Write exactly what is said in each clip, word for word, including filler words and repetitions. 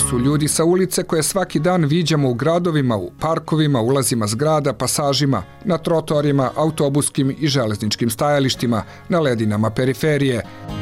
su ljudi sa ulice koje svaki dan viđamo u gradovima, u parkovima, ulazima zgrada, pasažima, na trotoarima, autobuskim i železničkim stajalištima, na ledinama periferije.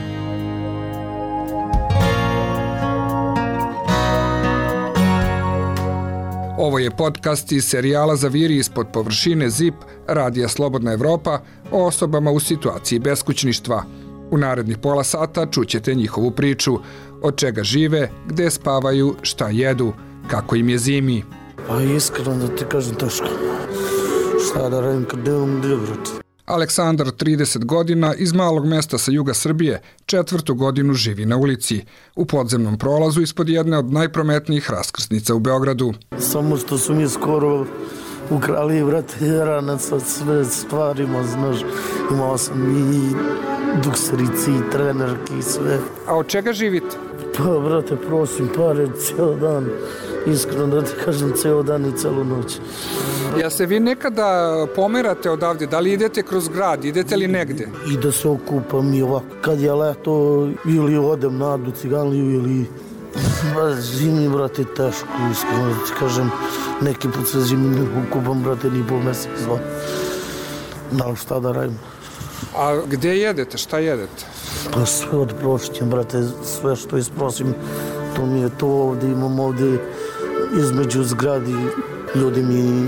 Ovo je podcast iz serijala Zaviri ispod površine Z I P, radija Slobodna Evropa, o osobama u situaciji beskućništva. U narednih pola sata čućete njihovu priču, od čega žive, gde spavaju, šta jedu, kako im je zimi. Pa iskreno da ti kažem teško. Šta da radim kad nemam gdje, brate. Aleksandar, trideset godina, iz malog mesta sa juga Srbije, četvrtu godinu živi na ulici, u podzemnom prolazu ispod jedne od najprometnijih raskrsnica u Beogradu. Samo što su mi skoro ukrali, brate, ranac sa sve stvarima, znaš. Imao sam i dukserici, i trenerki, i sve. A od čega živite? Pa, brate, prosim pare cijel dan. Iskreno da ti kažem, cijel dan i cijelu noć. Ja se vi nekada pomerate odavde? Da li idete kroz grad? Idete li negde? I da se okupam i ovako. Kad je leto, ili odem na Adu Ciganliju, ili... Ba, zimi, brate, teško, iskreno da ti kažem. Neki put se zimi ne okupam, brate, ni po mjesec, dva. Da, šta da radim? A gdje jedete? Šta jedete? Pa sve od prošćem, brate, sve što isprosim, to mi je to ovdje, imam ovdje između zgradi, ljudi mi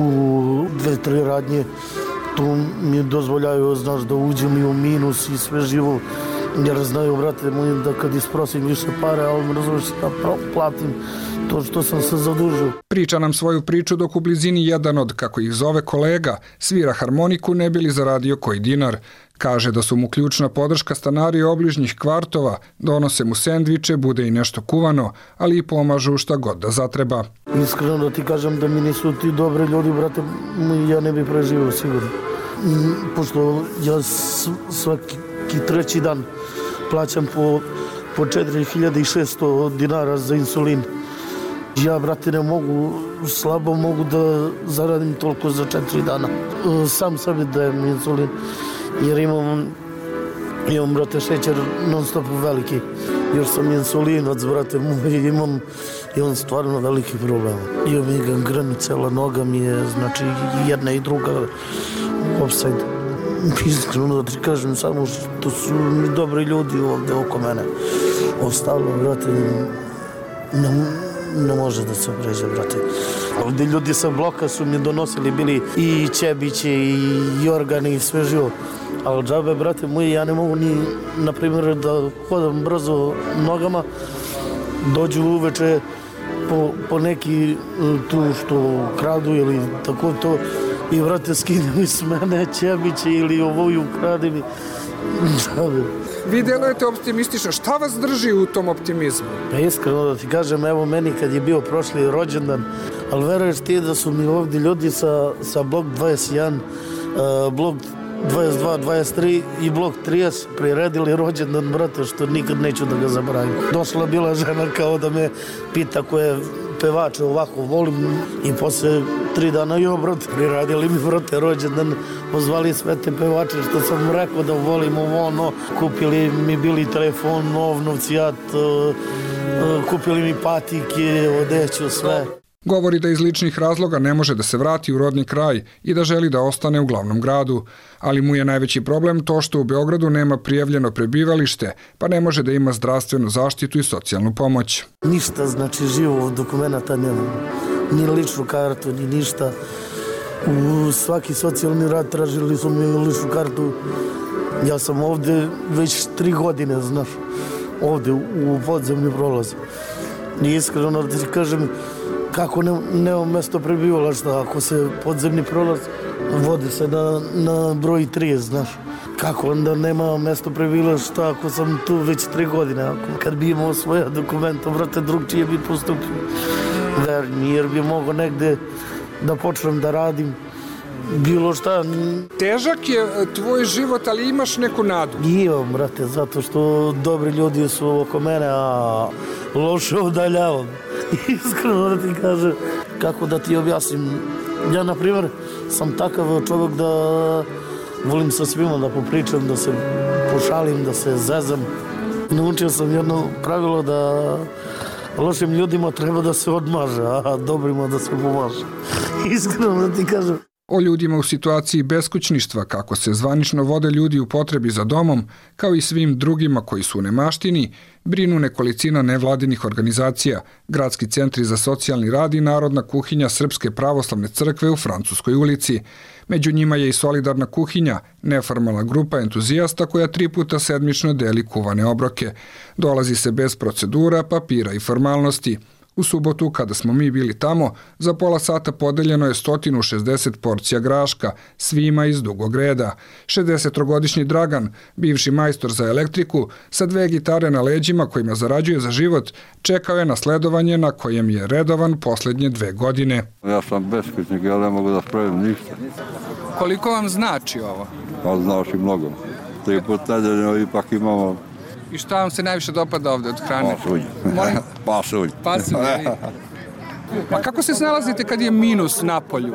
u dve, tri radnje, tu mi dozvoljaju, znaš, da uđem i u minus i sve živo, jer znaju, brate moji, da kad isprosim više pare, ali mi razumiješ da platim to što sam se zadužio. Priča nam svoju priču dok u blizini jedan od, kako ih zove, kolega svira harmoniku ne bi li zaradio koji dinar. Kaže da su mu ključna podrška stanari obližnjih kvartova, donose mu sendviče, bude i nešto kuvano, ali i pomažu šta god da zatreba. Iskreno da ti kažem da mi nisu ti dobri ljudi, brate, ja ne bi preživio sigurno. Pošto ja svaki treći dan plaćam po, po četiri hiljade šesto dinara za insulin. Ja, brate, ne mogu, slabo mogu da zaradim toliko za četiri dana. Sam sebi dajem insulin, jer imam, imam, brate, šećer non stop veliki. Jer sam insulinac, brate, imam, imam stvarno veliki problem. Imam i gangrenu, cela noga mi je, znači, jedna i druga offside. Iskreno da ti kažem, samo što su dobri ljudi ovdje oko mene. Ostalo, brate, ne, ne može da se pređe, brate. Ovdje ljudi sa bloka su mi donosili, bili i Čebiće, i Jorgani, i sve živo. Ali džabe, brate moji, ja ne mogu ni, na primjer, da hodam brzo nogama, dođu uveče po, po neki tu što kradu ili tako to, i, brate, skine mi s mene Čebiće ili ovoju krade mi. Džabe. Vi delujete optimistično. Šta vas drži u tom optimizmu? Pa iskreno da ti kažem, evo meni kad je bio prošli rođendan, ali veruješ ti da su mi ovdje ljudi sa, sa blok dvadeset jedan, uh, blok dvadeset dva, dvadeset tri i blok trideset priredili rođendan, brate, što nikad neću da ga zaboravim. Došla bila žena kao da me pita koje pevače ovako volim i posle tri dana jo, brate, priradili mi, brate, rođendan, pozvali sve te pevače što sam rekao da volim ovo, ono, kupili mi bili telefon, nov, novcijat, uh, uh, kupili mi patike, odeću, sve. Govori da iz ličnih razloga ne može da se vrati u rodni kraj i da želi da ostane u glavnom gradu, ali mu je najveći problem to što u Beogradu nema prijavljeno prebivalište, pa ne može da ima zdravstvenu zaštitu i socijalnu pomoć. Ništa, znači, živog dokumenta nema, ni ličnu kartu, ni ništa. U svaki socijalni rad tražili su mi ličnu kartu. Ja sam ovdje već tri godine, znaš, ovdje u podzemni prolaz. I iskreno da ti kažem, kako ne, nema mjesto prebivališta, ako se podzemni prolaz vodi se na, na broj tri, znaš. Kako onda nema mjesto prebivališta ako sam tu već tri godine, ako kad bi imao svoje dokumenta, brate, drugčije bi postupio. Verni, jer bi mogo negde da počnem da radim, bilo šta. Težak je tvoj život, ali imaš neku nadu? Imam, brate, zato što dobri ljudi su oko mene, a loše udaljavam. Iskreno da ti kažem, kako da ti objasnim. Ja, na primjer, sam takav čovjek da volim sa svima da popričam, da se pošalim, da se zezam. Naučio sam jedno pravilo da Lošim ljudima treba da se odmaže, a dobrima da se pomaže. Iskreno da ti kažem. O ljudima u situaciji beskućništva, kako se zvanično vode ljudi u potrebi za domom, kao i svim drugima koji su u nemaštini, brinu nekolicina nevladinih organizacija, gradski centri za socijalni rad i Narodna kuhinja Srpske pravoslavne crkve u Francuskoj ulici. Među njima je i Solidarna kuhinja, neformalna grupa entuzijasta koja tri puta sedmično deli kuvane obroke. Dolazi se bez procedura, papira i formalnosti. U subotu, kada smo mi bili tamo, za pola sata podeljeno je sto šezdeset porcija graška, svima iz dugog reda. šezdesettrogodišnji Dragan, bivši majstor za elektriku, sa dve gitare na leđima kojima zarađuje za život, čekao je na sledovanje na kojem je redovan poslednje dve godine. Ja sam beskućnik, ja ne mogu da spravim ništa. Koliko vam znači ovo? Pa znaš i mnogo. Tri put nedeljno ipak imamo... I šta vam se najviše dopada ovde od hrane? Pasulj. Pasulj. Pasulj. A kako se snalazite kad je minus na polju?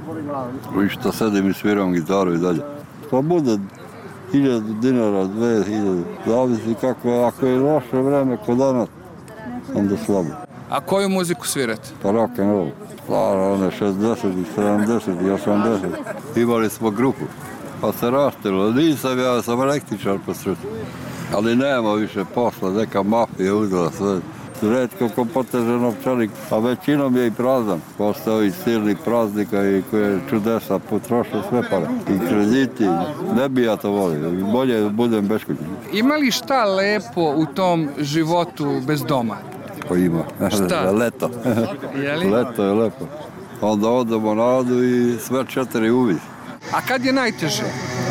I što sedim i sviram gitaru i dalje. Pa bude hiljadu dinara, dve hiljade, zavisi kako, ako je loše vreme kod danas, onda slabo. A koju muziku svirate? Pa rock and roll. Stara, one šezdeset, sedamdeset i osamdeset. Imali smo grupu, pa se raštilo. Nisam ja, sam električar po sreću. Ali nema više posla, neka mafija uzela sve. Redko ko poteže novčanik, a većinom je i prazan. Posle ovih silnih praznika i koje čudesa potroše sve pare. I krediti, ne bi ja to volio, bolje budem beskućnik. Ima li šta lepo u tom životu bez doma? Pa ima. Šta? Leto. Je li? Leto je lepo. Onda odemo na Adu i sve četiri uvid. A kad je najteže?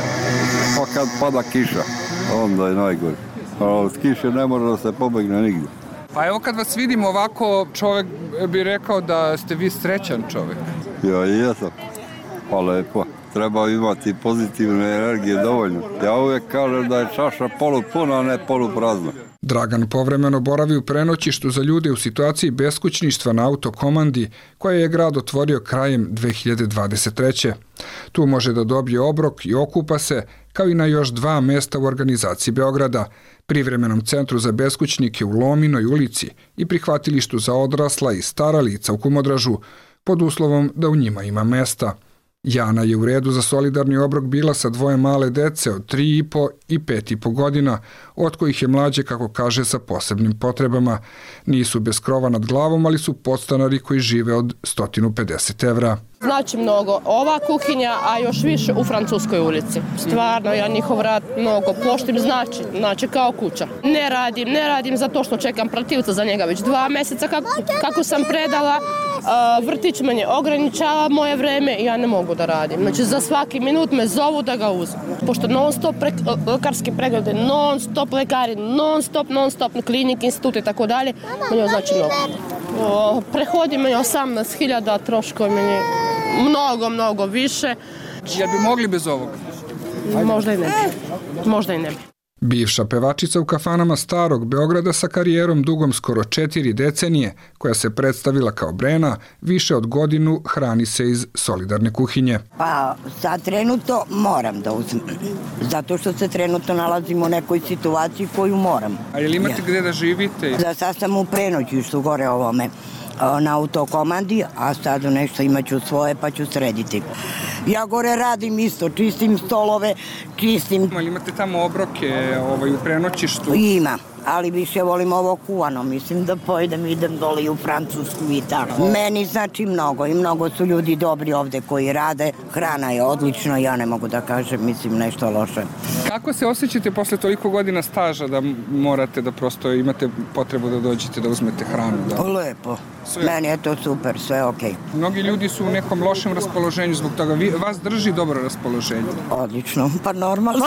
Pa kad pada kiša, onda je najgore. A od kiše ne može da se pobegne nigdje. Pa evo kad vas vidim ovako, čovjek bi rekao da ste vi srećan čovjek. Ja i jesam. Pa lepo. Treba imati pozitivne energije dovoljno. Ja uvijek kažem da je čaša polupuna, a ne poluprazna. Dragan povremeno boravi u prenoćištu za ljude u situaciji beskućništva na autokomandi koje je grad otvorio krajem dve hiljade dvadeset treće. Tu može da dobije obrok i okupa se, kao i na još dva mesta u organizaciji Beograda, privremenom centru za beskućnike u Lominoj ulici i prihvatilištu za odrasla i stara lica u Kumodražu, pod uslovom da u njima ima mesta. Jana je u redu za solidarni obrok bila sa dvoje male dece od tri i po i pet i po godina, od kojih je mlađe, kako kaže, sa posebnim potrebama. Nisu bez krova nad glavom, ali su podstanari koji žive od sto pedeset evra. Znači mnogo ova kuhinja, a još više u Francuskoj ulici. Stvarno, ja njihov rad mnogo poštim, znači, znači kao kuća. Ne radim, ne radim zato što čekam protivca za njega već dva mjeseca kako, kako sam predala. Uh, vrtić meni ograničava moje vreme i ja ne mogu da radim. Znači za svaki minut me zovu da ga uzem. Pošto non stop pre, lekarski preglede, non stop lekari, non stop, non stop klinik, institut i tako dalje, meni znači mnogo. Uh, prehodi meni osamnaest hiljada, troškovi meni mnogo, mnogo više. Jel bi mogli bez ovoga? Možda i ne bi. Možda i ne bi. Bivša pevačica u kafanama starog Beograda sa karijerom dugom skoro četiri decenije, koja se predstavila kao Brena, više od godinu hrani se iz solidarne kuhinje. Pa sad trenutno moram da uzmem, zato što se trenutno nalazimo u nekoj situaciji koju moram. A je li imate ja. Gde da živite? Za sad sam u prenoćištu gore ovome na autokomandi, a sad nešto imaću svoje pa ću srediti. Ja gore radim isto, čistim stolove, čistim... Ali imate tamo obroke ovaj, u prenoćištu? Ima, ali više volim ovo kuvano. Mislim da pojedem, idem dole u Francusku i tako. Meni znači mnogo i mnogo su ljudi dobri ovde koji rade. Hrana je odlična, ja ne mogu da kažem, mislim, nešto loše. Kako se osjećate posle toliko godina staža da morate da prosto imate potrebu da dođete da uzmete hranu? Da... Lepo. Sve. Meni je to super, sve okej. Okay. Mnogi ljudi su u nekom lošem raspoloženju zbog toga. Vi, vas drži dobro raspoloženje? Odlično, pa normalno.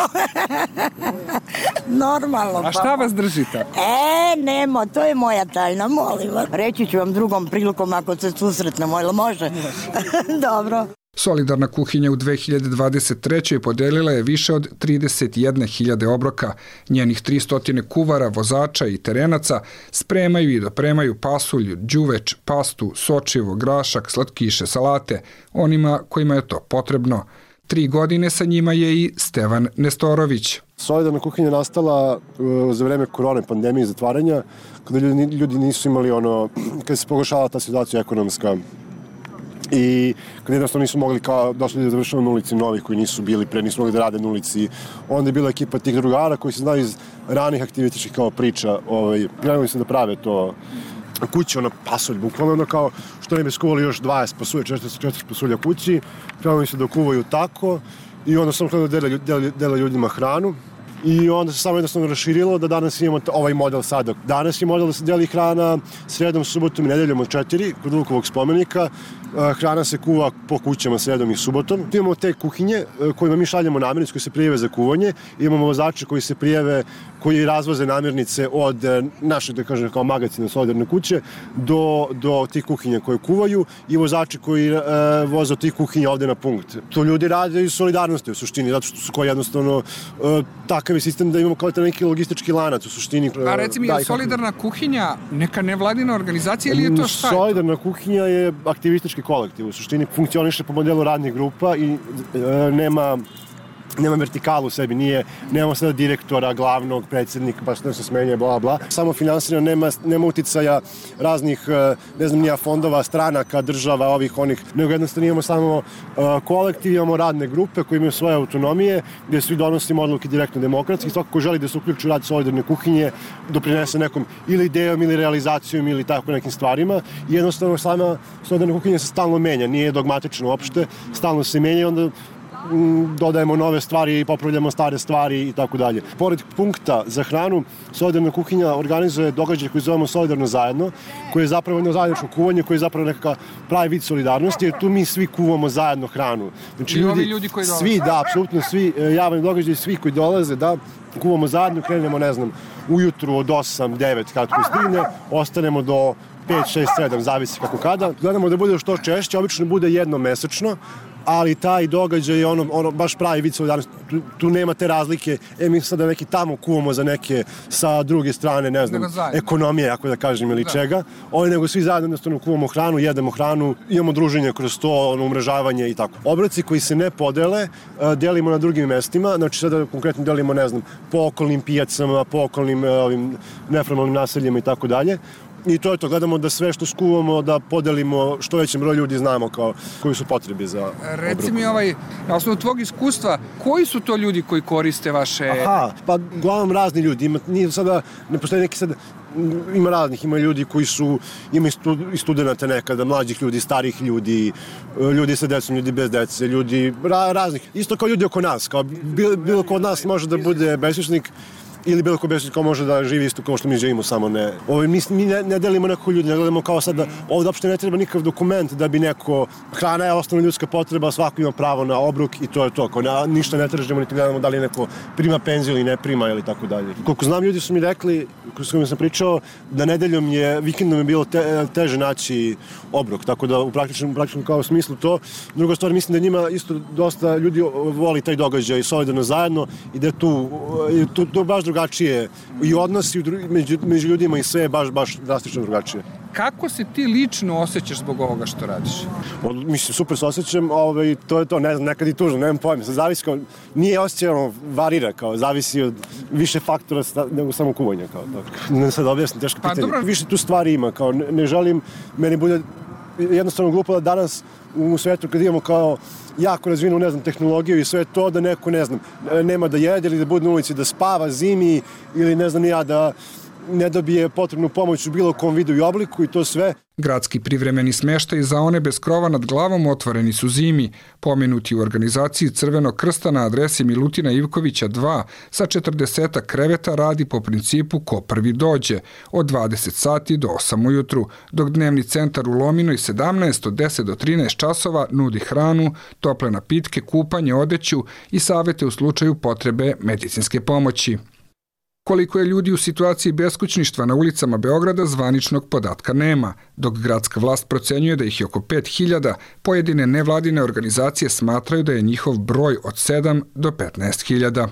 Normalno. A šta vas drži tako? E, nemo, to je moja tajna, molim vas. Reći ću vam drugom prilikom ako se susretnemo, ili može? Dobro. Solidarna kuhinja u dve hiljade dvadeset trećoj podelila je više od trideset jedne hiljade obroka. Njenih tristo kuvara, vozača i terenaca spremaju i dopremaju pasulj, đuveč, pastu, sočivo, grašak, slatkiše, salate, onima kojima je to potrebno. Tri godine sa njima je i Stevan Nestorović. Solidarna kuhinja nastala za vreme korone, pandemije i zatvaranja, kada ljudi, ljudi nisu imali ono, kada se pogoršala ta situacija ekonomska i kada jednostavno nisu mogli, kao došli ljudi da završava na ulici novi koji nisu bili pre, nisu mogli da rade na ulici. Onda je bila ekipa tih drugara koji se znaju iz ranih aktivističkih kao priča, ovaj, krenuli se da prave to kuće, ono pasulj, bukvalno ono kao što ne bi skuvali još dvadeset pasulja, četrdeset pasulja kući, krenuli se da kuvaju tako i onda sam krenuli da dele, dele, dele ljudima hranu. I onda se samo jednostavno raširilo da danas imamo ovaj model sada. Danas je model da se deli hrana sredom, subotom i nedeljom od četiri kod Vukovog spomenika. Hrana se kuva po kućama sredom i subotom. Imamo te kuhinje kojima mi šaljemo namirnice koje se prijave za kuvanje. Imamo vozače koji se prijave, koji razvoze namirnice od našeg, da kažem, kao magacina Solidarne kuće do, do tih kuhinja koje kuvaju i vozači koji e, voze od tih kuhinja ovde na punkt. To ljudi rade iz solidarnosti u suštini, zato što su koji jednostavno e, takav je sistem da imamo kao neki logistički lanac u suštini. A reci mi, da, je Solidarna kuhinja neka nevladina organizacija ili je to šta? Solidarna kuhinja je aktivistički kolektiv. U suštini funkcioniše po modelu radnih grupa i e, nema nema vertikalu u sebi, nije, nemamo sada direktora, glavnog, predsjednika, pa što se smenje, bla, bla. Samo finansirano, nema, nema uticaja raznih, ne znam, nija fondova, stranaka, država, ovih, onih, nego jednostavno imamo samo uh, kolektiv, imamo radne grupe koje imaju svoje autonomije, gdje svi donosimo odluke direktno demokratski, svako ko želi da se uključi u rad Solidarne kuhinje, doprinese nekom ili idejom, ili realizacijom, ili tako nekim stvarima. I jednostavno sama Solidarna kuhinja se stalno menja, nije dogmatično uopšte, stalno se menja i onda dodajemo nove stvari i popravljamo stare stvari i tako dalje. Pored punkta za hranu, Solidarna kuhinja organizuje događaj koji zovemo Solidarno zajedno, koji je zapravo jedno zajedničko kuvanje, koji je zapravo nekakav pravi vid solidarnosti, jer tu mi svi kuvamo zajedno hranu. Znači, I ovi ljudi koji dolaze? Svi, da, apsolutno svi javni događaj, svi koji dolaze, da, kuvamo zajedno, krenemo, ne znam, ujutru od osam devet kako stigne, ostanemo do pet šest sedam, zavisi kako kada. Gledamo da bude što češće, obično bude jednom mesečno, ali taj događaj je ono, ono baš pravi vid solidarnosti. Tu, tu nema te razlike, e mi sada neki tamo kuvamo za neke sa druge strane, ne znam, ekonomije, ako da kažem, ili da. čega. Ovo nego svi zajedno jednostavno kuvamo hranu, jedemo hranu, imamo druženje kroz to, ono, umrežavanje i tako. Obroci koji se ne podele, delimo na drugim mestima, znači sada konkretno delimo, ne znam, po okolnim pijacama, po okolnim ovim neformalnim naseljima i tako dalje. I to je to, gledamo da sve što skuvamo da podelimo što većem broju ljudi znamo kao koji su potrebi za obroku. Reci mi ovaj, na osnovu tvog iskustva, koji su to ljudi koji koriste vaše... Aha, pa uglavnom razni ljudi, ima, nije sada, ne postoji neki sad, ima raznih, ima ljudi koji su, ima i studenta nekada, mlađih ljudi, starih ljudi, ljudi sa decom, ljudi bez dece, ljudi ra, raznih, isto kao ljudi oko nas, kao bilo, bilo ko od nas može da bude beskućnik, ili bilo ko beskućnik ko može da živi isto kao što mi živimo, samo ne. Ovo, mi mi ne, ne delimo neko ljudi, ne gledamo kao sad da ovdje uopšte ne treba nikakav dokument da bi neko, hrana je osnovna ljudska potreba, svako ima pravo na obrok i to je to. Kao ne, ništa ne tražimo, niti gledamo da li neko prima penziju ili ne prima ili tako dalje. Koliko znam, ljudi su mi rekli, s kojima sam pričao, da nedeljom je, vikendom je bilo te, teže naći obrok, tako da u praktičnom, u praktičnom kao smislu to. Druga stvar, mislim da njima isto dosta ljudi voli taj događaj solidarno zajedno i da je tu, tu, tu baš drugačije i odnosi među, među ljudima i sve je baš, baš drastično drugačije. Kako se ti lično osjećaš zbog ovoga što radiš? O, mislim, super se osjećam, ovaj, to je to, ne znam, nekad i tužno, nemam pojma, sad zavisi kao, nije osjećano, varira, kao, zavisi od više faktora nego samo kuvanja, kao, tako. Ne sad objasnim, teško pitanje. Pa, dobro. Više tu stvari ima, kao, ne, ne želim, meni bude jednostavno glupo da danas u svetu kad imamo kao jako razvinu, ne znam, tehnologiju i sve to da neko, ne znam, nema da jede ili da bude na ulici da spava zimi ili ne znam ja da ne dobije potrebnu pomoć u bilo kom vidu i obliku i to sve. Gradski privremeni smještaj za one bez krova nad glavom otvoreni su zimi, pomenuti u organizaciji Crvenog krsta na adresi Milutina Ivkovića dva sa četrdesetak kreveta radi po principu ko prvi dođe, od dvadeset sati do osam ujutru, dok dnevni centar u Lominoj sedamnaest od deset do trinaest časova nudi hranu, tople napitke, kupanje, odeću i savete u slučaju potrebe medicinske pomoći. Koliko je ljudi u situaciji beskućništva na ulicama Beograda, zvaničnog podatka nema, dok gradska vlast procenjuje da ih je oko pet hiljada, pojedine nevladine organizacije smatraju da je njihov broj od sedam do petnaest hiljada.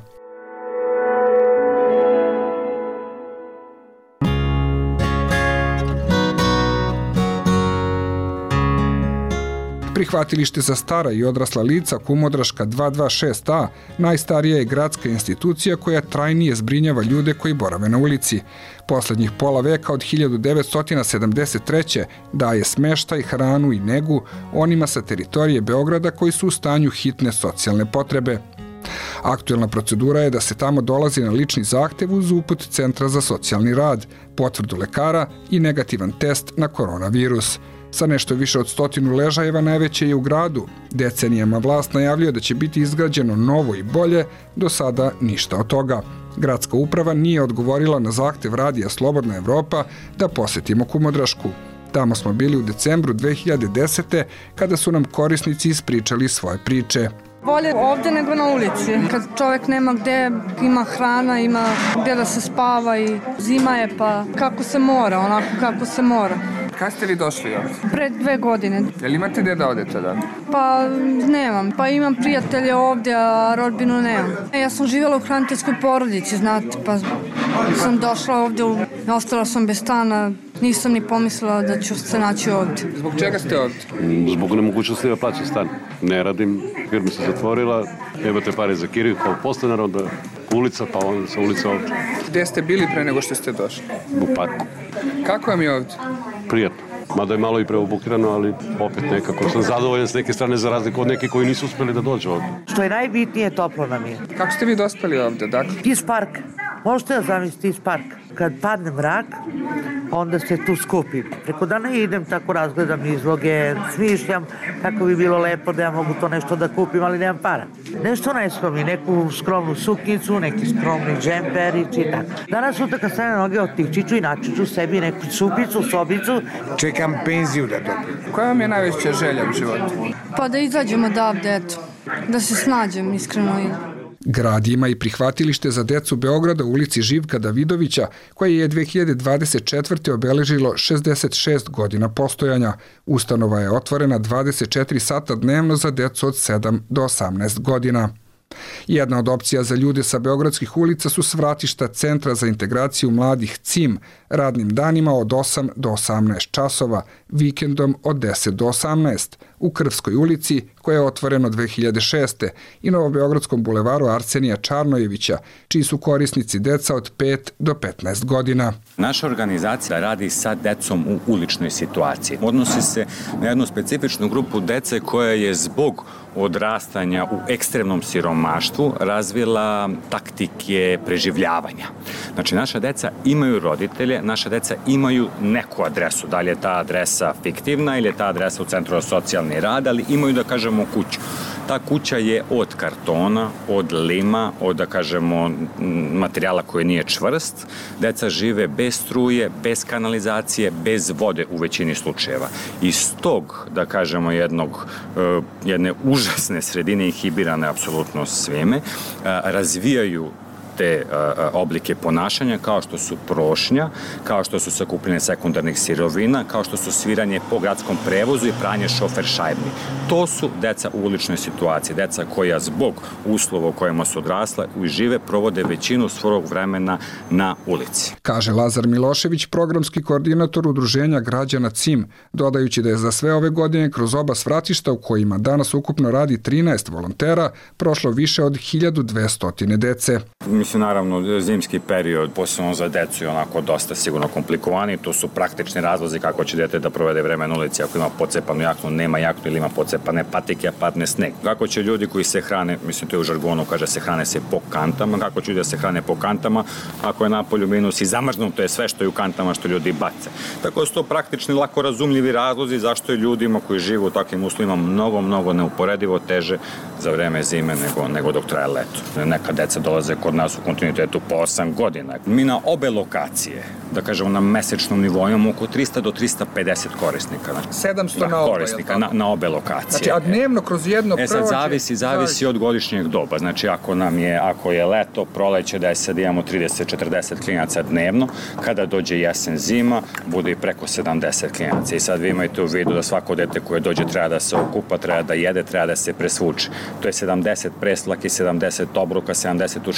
Prihvatilište za stara i odrasla lica Kumodraška dvesta dvadeset šest a najstarija je gradska institucija koja trajnije zbrinjava ljude koji borave na ulici. Poslednjih pola veka od hiljadu devetsto sedamdeset treće daje smeštaj, hranu i negu onima sa teritorije Beograda koji su u stanju hitne socijalne potrebe. Aktuelna procedura je da se tamo dolazi na lični zahtev uz uput Centra za socijalni rad, potvrdu lekara i negativan test na koronavirus. Sa nešto više od stotinu ležajeva najveće je u gradu. Decenijama vlast najavljuje da će biti izgrađeno novo i bolje, do sada ništa od toga. Gradska uprava nije odgovorila na zahtev Radija Slobodna Evropa da posetimo Kumodrašku. Tamo smo bili u decembru dve hiljade desete kada su nam korisnici ispričali svoje priče. Bolje ovdje nego na ulici. Kad čovjek nema gde, ima hrana, ima gde da se spava i zima je pa kako se mora, onako kako se mora. Kada ste vi došli ovdje? Pre dve godine. Jel imate gde da odete da? Pa nemam. Pa imam prijatelje ovdje, a rodbinu nemam. Ja sam živjela u hraniteljskoj porodici, znate, pa sam došla ovdje, ostala sam bez stana. Nisam ni pomislila da ću se naći ovdje. Zbog čega ste ovdje? Zbog nemogućnosti da plaćam stan. Ne radim, firma se zatvorila, nemate pare za kiriju kao podstanar, onda ulica, pa onda sa ulica ovdje. Gde ste bili pre nego što ste došli? U parku. Kako vam je ovdje? Prijatno. Mada je malo i preobukirano, ali opet nekako sam zadovoljan s neke strane za razliku od nekih koji nisu uspeli da dođu ovdje. Što je najbitnije, toplo nam je. Kako ste vi dospeli ovdje, dakle? Iz parka. Možete da zamislite iz parka. Kad padne mrak, onda se tu skupim. Preko dana idem, tako razgledam izloge, smišljam kako bi bilo lepo da ja mogu to nešto da kupim, ali nemam para. Nešto najskromni, neku skromnu suknicu, neki skromni džemper i čitak. Danas sutra kad stane noge otići ću i naći ću sebi neku supicu, sobicu. Čekam penziju da dobijem. Koja vam je najveća želja u životu? Pa da izađemo odavde, eto. Da se snađem, iskreno. Grad ima i prihvatilište za decu Beograda u ulici Živka Davidovića, koje je dve hiljade dvadeset četvrte obeležilo šezdeset šest godina postojanja. Ustanova je otvorena dvadeset četiri sata dnevno za decu od sedam do osamnaest godina. Jedna od opcija za ljude sa beogradskih ulica su svratišta Centra za integraciju mladih C I M, radnim danima od osam do osamnaest časova, vikendom od deset do osamnaest, u Krvskoj ulici, koja je otvorena dve hiljade šeste, i Novobeogradskom bulevaru Arsenija Čarnojevića, čiji su korisnici deca od pet do petnaest godina. Naša organizacija radi sa decom u uličnoj situaciji. Odnosi se na jednu specifičnu grupu dece koja je zbog odrastanja u ekstremnom siromaštvu razvila taktike preživljavanja. Znači, naša deca imaju roditelje, naša deca imaju neku adresu. Da li je ta adresa fiktivna ili je ta adresa u Centru za socijalni rad, ali imaju, da kažemo, kuću. Ta kuća je od kartona, od lima, od, da kažemo, materijala koji nije čvrst. Deca žive bez struje, bez kanalizacije, bez vode u većini slučajeva. Iz tog, da kažemo, jednog, jedne užasne sredine, inhibirane apsolutno svime, razvijaju te oblike ponašanja kao što su prošnja, kao što su sakupljanje sekundarnih sirovina, kao što su sviranje po gradskom prevozu i pranje šofer šajbni. To su deca u uličnoj situaciji, deca koja zbog uslova u kojima su odrasla i žive provode većinu svog vremena na ulici. Kaže Lazar Milošević, programski koordinator Udruženja građana C I M, dodajući da je za sve ove godine kroz oba svratišta u kojima danas ukupno radi trinaest volontera prošlo više od hiljadu dvesta dece. Mislim, naravno, zimski period, posebno za decu, je onako dosta sigurno komplikovani. To su praktični razlozi kako će dete da provede vreme na ulici ako ima pocepanu jaknu, nema jaknu ili ima pocepane patike, a padne sneg. Kako će ljudi koji se hrane, mislim, to je u žargonu, kaže se hrane se po kantama, kako će ljudi da se hrane po kantama ako je napolju minus i zamrznuto je sve što je u kantama što ljudi bace. Tako da su to praktični, lako razumljivi razlozi zašto je ljudima koji žive u takvim uslovima mnogo, mnogo neuporedivo teže za vreme zime nego, nego dok traje leto. Neka deca dolaze kod nas u kontinuitetu po osam godina. Mi na obe lokacije, da kažemo na mesečnom nivou, imamo oko trista do trista pedeset korisnika. Znači, sedamsto da, na oba, korisnika na, na obe lokacije. Znači, a dnevno kroz jedno prođe... E sad, zavisi, zavisi od godišnjeg doba. Znači, ako nam je, ako je leto, proleće, da je sad imamo trideset do četrdeset klinaca dnevno, kada dođe jesen, zima, bude i preko sedamdeset klinaca. I sad vi imate u vidu da svako dete koje dođe treba da se okupa, treba da jede, treba da se presvuče. To je sedamdeset preslaki, sedamdeset obruka, sedamdeset uširnja,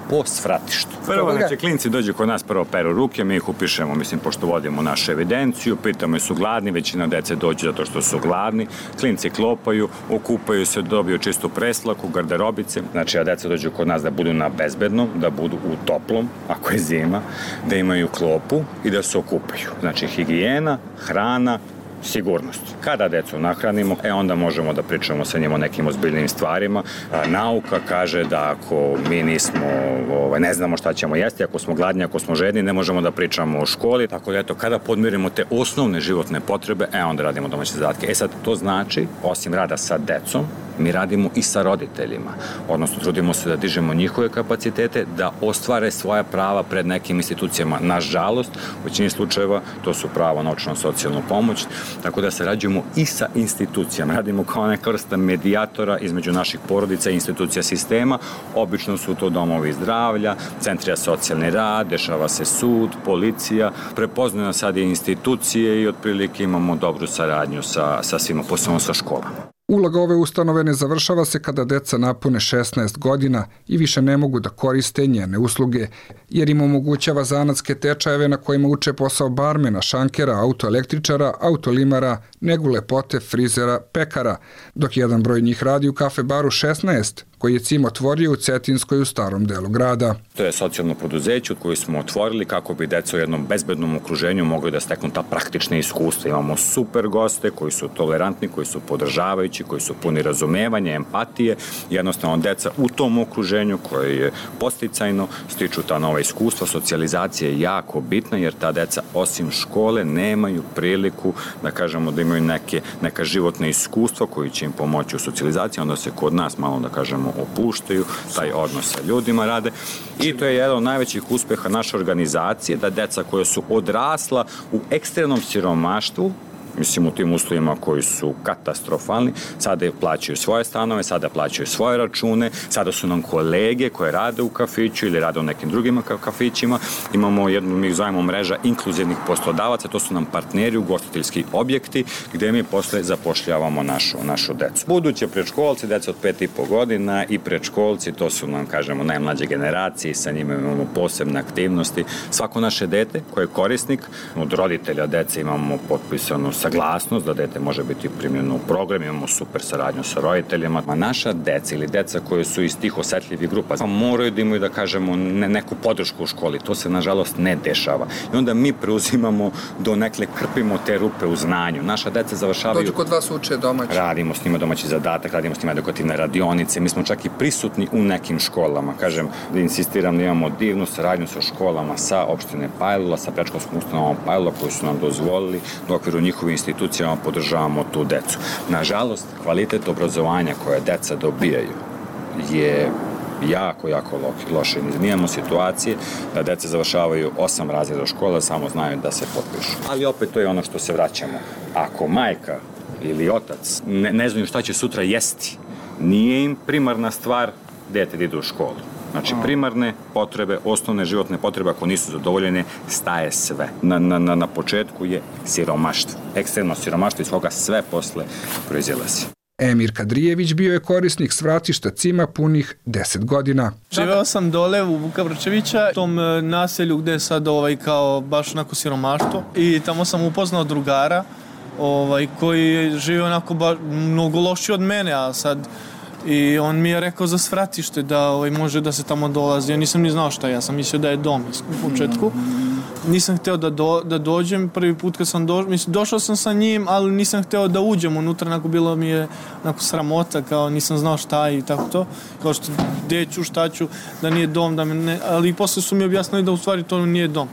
po svratištu. Prvo, znači, klinci dođu kod nas, prvo peru ruke, mi ih upišemo, mislim, pošto vodimo našu evidenciju, pitamo je su gladni, većina dece dođu zato što su gladni, klinci klopaju, okupaju se, dobiju čistu preslaku, garderobice, znači, a deca dođu kod nas da budu na bezbednom, da budu u toplom, ako je zima, da imaju klopu i da se okupaju. Znači, higijena, hrana, sigurnost. Kada decu nahranimo, e onda možemo da pričamo sa njima o nekim ozbiljnim stvarima. A, nauka kaže da ako mi nismo, ovaj, ne znamo šta ćemo jesti, ako smo gladni, ako smo žedni, ne možemo da pričamo o školi. Tako da eto, kada podmirimo te osnovne životne potrebe, e onda radimo domaće zadatke. E sad, to znači, osim rada sa decom, mi radimo i sa roditeljima. Odnosno, trudimo se da dižemo njihove kapacitete, da ostvare svoja prava pred nekim institucijama. Nažalost, u većini slučajeva to su pravo na naučno-socijalnu pomoć, tako da sarađujemo i sa institucijama. Radimo kao neka vrsta medijatora između naših porodica i institucija sistema. Obično su to domovi zdravlja, centri za socijalni rad, dešava se sud, policija. Prepoznaju sad i institucije i otprilike imamo dobru saradnju sa, sa svima, posebno sa školama. Uloga ove ustanove ne završava se kada deca napune šesnaest godina i više ne mogu da koriste njene usluge, jer im omogućava zanatske tečajeve na kojima uče posao barmena, šankera, autoelektričara, autolimara, negu lepote, frizera, pekara, dok jedan broj njih radi u kafe baru šesnaest, koji je C I M otvorio u Cetinskoj u starom delu grada. To je socijalno preduzeće koje smo otvorili kako bi deca u jednom bezbednom okruženju mogli da steknu ta praktična iskustva. Imamo super goste koji su tolerantni, koji su podržavajući, koji su puni razumevanja, empatije. Jednostavno, deca u tom okruženju koje je posticajno stiču ta nova iskustva. Socijalizacija je jako bitna jer ta deca osim škole nemaju priliku da kažemo da imaju neke, neka životna iskustva koji će im pomoći u socijalizaciji. Onda se kod nas malo da kažemo opuštaju, taj odnos sa ljudima rade i to je jedan od najvećih uspeha naše organizacije, da deca koja su odrasla u ekstremnom siromaštvu, mislim u tim uslovima koji su katastrofalni, sada plaćaju svoje stanove, sada plaćaju svoje račune, sada su nam kolege koje rade u kafiću ili rade u nekim drugim kafićima. Imamo jednu, mi zovemo mreža inkluzivnih poslodavaca, to su nam partneri, ugostiteljski objekti, gde mi posle zapošljavamo našu, našu decu. Buduće predškolci, deca od pet i po godina i predškolci, to su nam, kažemo, najmlađe generacije, sa njima imamo posebne aktivnosti. Svako naše dete koje je korisnik, od roditelja dece imamo potpisanu saglasnost da dete može biti primljeno u program, imamo super saradnju sa roditeljima. A naša deca ili deca koje su iz tih osetljivih grupa moraju da imaju, da kažemo, ne, neku podršku u školi. To se, nažalost, ne dešava. I onda mi preuzimamo do nekle, krpimo te rupe u znanju. Naša deca završavaju... Dođu kod vas uče domaći. Radimo s njima domaći zadatak, radimo s njima edukativne radionice. Mi smo čak i prisutni u nekim školama. Kažem, da insistiram da imamo divnu saradnju sa školama, sa opštine Pajlula, sa predškolskom ustanovom Pajlula, koji su nam dozvolili da u okviru njihovih institucijama podržavamo tu decu. Nažalost, kvalitet obrazovanja koje deca dobijaju je jako, jako loše. Mi imamo situacije da deca završavaju osam razreda škola, samo znaju da se potpišu. Ali opet to je ono što se vraćamo. Ako majka ili otac ne, ne znaju šta će sutra jesti, nije im primarna stvar dete da ide u školu. Znači, primarne potrebe, osnovne životne potrebe, ako nisu zadovoljene, staje sve. Na, na, na početku je siromaštvo. Ekstremno siromaštvo iz koga sve posle proizilazi. Emir Kadrijević bio je korisnik svratišta C I M-a punih deset godina. Živeo sam dole u Vuka Vrčevića, u tom naselju gde je sad ovaj, kao baš onako siromaštvo, i tamo sam upoznao drugara ovaj, koji žive onako ba, mnogo loši od mene, a sad i on mi je rekao za svratište da ovaj, može da se tamo dolazi. Ja nisam ni znao šta, ja sam mislio da je dom u početku. Nisam hteo da, do, da dođem, prvi put kad sam došao, mislim, došao sam sa njim, ali nisam hteo da uđem unutra, onako bilo mi je onako sramota, kao nisam znao šta i tako to, kao što gde ću, šta ću, da nije dom, da me ne, ali posle su mi objasnili da u stvari to nije dom.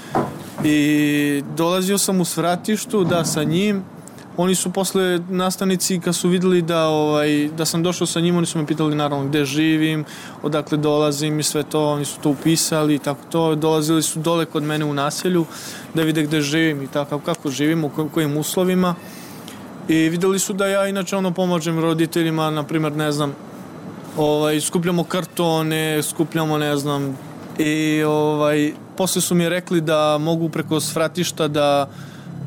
I dolazio sam u svratištu, da, sa njim. Oni su posle nastavnici, kad su videli da, ovaj, da sam došao sa njim, oni su me pitali naravno gde živim, odakle dolazim i sve to, oni su to upisali i tako to. Dolazili su dole kod mene u naselju da vide gde živim i tako, kako živim, u kojim uslovima. I videli su da ja inače ono pomažem roditeljima, na primjer, ne znam, ovaj, skupljamo kartone, skupljamo, ne znam, i ovaj, posle su mi rekli da mogu preko svratišta da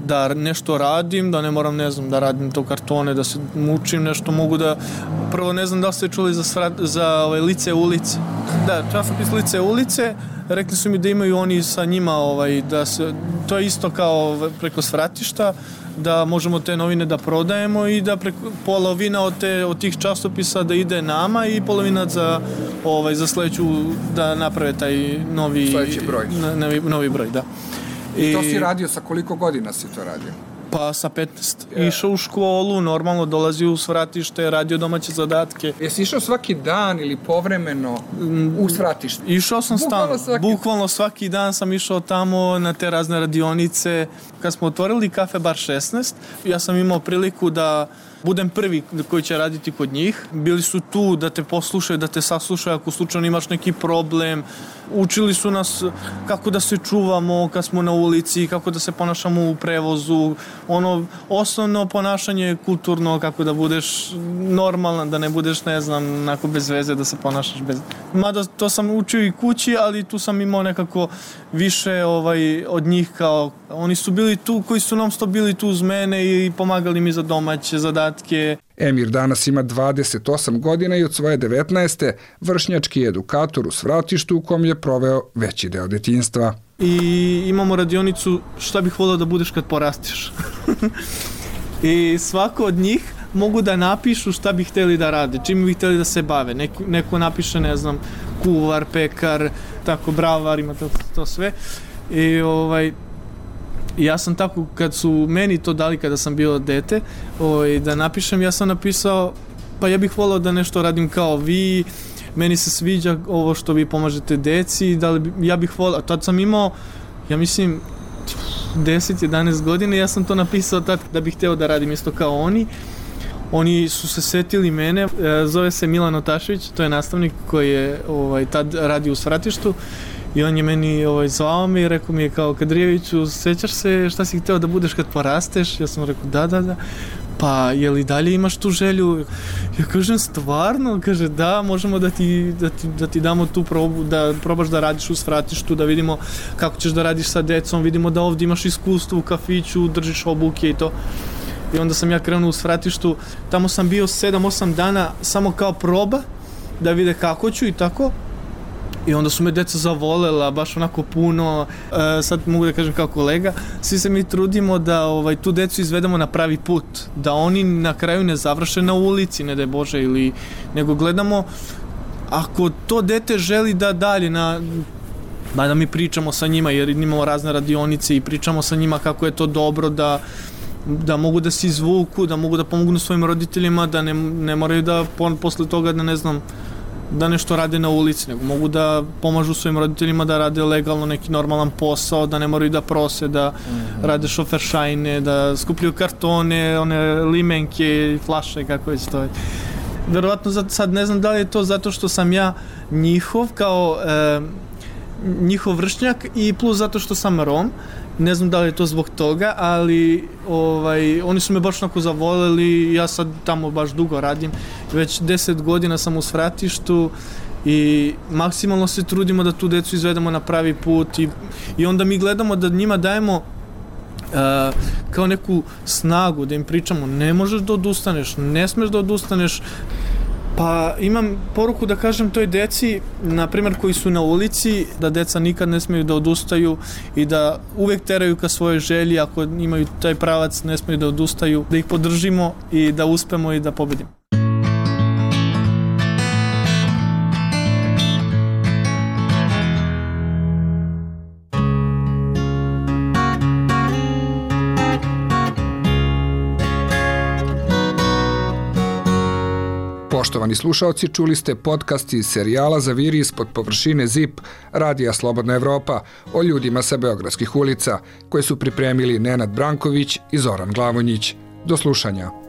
da nešto radim, da ne moram, ne znam, da radim to kartone, da se mučim nešto, mogu da, prvo ne znam da li ste čuli za, srat, za ovaj, lice ulice. Da, časopis Lice ulice, rekli su mi da imaju oni sa njima, ovaj, da se, to je isto kao preko svratišta, da možemo te novine da prodajemo i da preko, polovina od, te, od tih časopisa da ide nama i polovina za, ovaj, za sledeću da naprave taj novi, broj. novi, novi broj, da. I to si radio, sa koliko godina si to radio? Pa sa petnaest. Yeah. Išao u školu, normalno dolazio u svratište, radio domaće zadatke. Jesi išao svaki dan ili povremeno u svratište? Išao sam bukvalno stalno. Svaki... Bukvalno svaki dan sam išao tamo na te razne radionice. Kad smo otvorili Kafe Bar šesnaest, ja sam imao priliku da budem prvi koji će raditi kod njih. Bili su tu da te poslušaju, da te saslušaju ako slučajno imaš neki problem. Učili su nas kako da se čuvamo kad smo na ulici, kako da se ponašamo u prevozu. Ono, osnovno ponašanje kulturno, kako da budeš normalan, da ne budeš, ne znam, onako bez veze, da se ponašaš bez... Mada to sam učio i kući, ali tu sam imao nekako više ovaj, od njih kao... Oni su bili tu, koji su non stop bili tu uz mene i pomagali mi za domaće zadatke. Emir danas ima dvadeset osam godina i od svoje devetnaeste vršnjački je edukator u svratištu u kom je proveo veći deo detinjstva. I imamo radionicu šta bih volio da budeš kad porastiš. I svako od njih mogu da napišu šta bi hteli da rade, čim bi hteli da se bave. Neko, neko napiše, ne znam, kuvar, pekar, tako, bravar, ima to, to sve. I ovaj... Ja sam tako, kad su meni to dali kada sam bio dete, ovaj, da napišem, ja sam napisao, pa ja bih volao da nešto radim kao vi, meni se sviđa ovo što vi pomažete deci, da li, ja bih volao, tad sam imao, ja mislim, deset jedanaest godina, ja sam to napisao tad da bih hteo da radim isto kao oni. Oni su se setili mene, zove se Milan Otašević, to je nastavnik koji je ovaj, tad radio u svratištu. I on je meni ovaj, zvao me i rekao mi je kao, Kadrijeviću, sećaš se šta si hteo da budeš kad porasteš? Ja sam rekao, da, da, da. Pa, je li dalje imaš tu želju? Ja kažem, stvarno? Kaže, da, možemo da ti, da ti, da ti damo tu probu, da probaš da radiš u svratištu, da vidimo kako ćeš da radiš sa decom, vidimo da ovdje imaš iskustvo u kafiću, držiš obuke i to. I onda sam ja krenuo u svratištu, tamo sam bio sedam osam dana samo kao proba, da vide kako ću i tako. I onda su me deca zavolela, baš onako puno, e, sad mogu da kažem kao kolega, svi se mi trudimo da ovaj, tu decu izvedemo na pravi put, da oni na kraju ne završe na ulici, ne daj Bože, ili, nego gledamo, ako to dete želi da dalje, na, da mi pričamo sa njima, jer imamo razne radionice i pričamo sa njima kako je to dobro, da da mogu da se izvuku, da mogu da pomognu svojim roditeljima, da ne, ne moraju da posle toga da ne znam, da nešto rade na ulici, nego mogu da pomažu svojim roditeljima da rade legalno neki normalan posao, da ne moraju da prose, da mm-hmm. rade šoferšajne, da skupljaju kartone, one limenke, flaše, kako već to je. Verovatno sad ne znam da li je to zato što sam ja njihov kao e, njihov vršnjak i plus zato što sam Rom. Ne znam da li je to zbog toga, ali ovaj, oni su me baš onako zavoleli, ja sad tamo baš dugo radim, već deset godina sam u svratištu i maksimalno se trudimo da tu decu izvedemo na pravi put i, i onda mi gledamo da njima dajemo uh, kao neku snagu, da im pričamo ne možeš da odustaneš, ne smeš da odustaneš. Pa imam poruku da kažem toj deci, na primjer koji su na ulici, da deca nikad ne smiju da odustaju i da uvek teraju ka svojoj želji, ako imaju taj pravac ne smiju da odustaju, da ih podržimo i da uspemo i da pobedimo. Poštovani slušaoci, čuli ste podcast iz serijala Zaviri ispod površine ZIP Radija Slobodna Evropa o ljudima sa beogradskih ulica, koje su pripremili Nenad Branković i Zoran Glavonjić. Do slušanja.